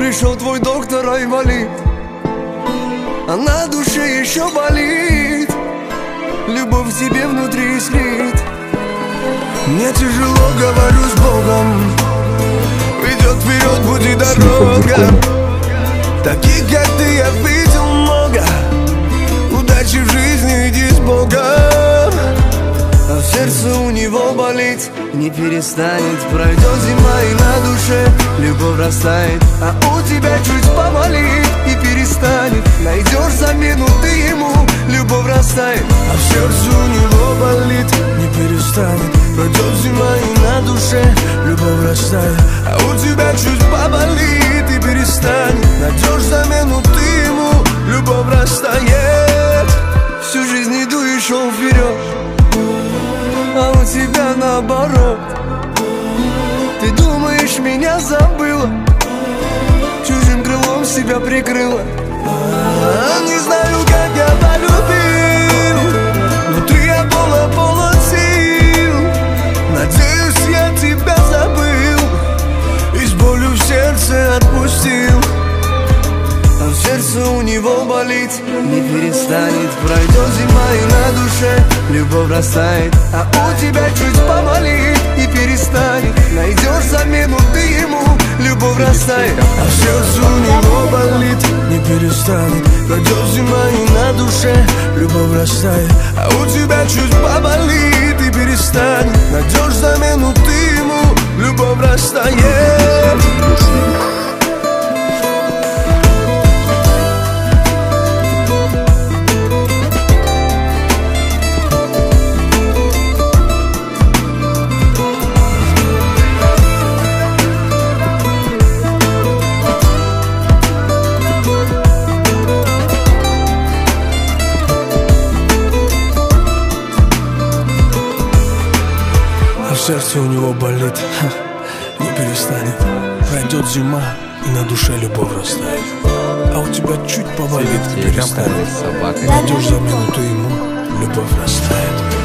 Пришел твой доктор Айвалид, а на душе еще болит. Любовь в тебе внутри искрит. Мне тяжело, говорю с Богом. Идет вперед, будет дорога. Таких, как ты, я видел много. Удачи в жизни, иди с Богом. А в сердце у него болит, не перестанет. Пройдет зима и на душе любовь растает. А у тебя чуть поболит и перестанет. Найдешь замену ты ему, любовь растает. А в сердце у него болит, не перестанет. Пройдет зима и на душе любовь растает. А у тебя чуть поболит и перестанет. Найдешь замену ты ему, любовь растает. Всю жизнь иду и шел вперед, а у тебя наоборот. Ты думаешь, меня забыла, чужим крылом себя прикрыла. Не знаю, как я полюбил, внутри я полон сил. Надеюсь, я тебя забыл и с болью в сердце отпустил. А в сердце у него болит, не перестанет. Пройдет зима и на душе любовь растает. А у тебя чуть поболит и перестанет. Найдешь замену ты ему, любовь растает. А в сердце у него болит, не перестанет. Пройдет зима и на душе любовь растает. А у тебя чуть поболит и перестанет. Найдешь замену ты ему, любовь растает. В сердце у него болит, не перестанет. Пройдет зима и на душе любовь растает. А у тебя чуть поболит и перестанет. Найдешь замену ты ему, любовь растает.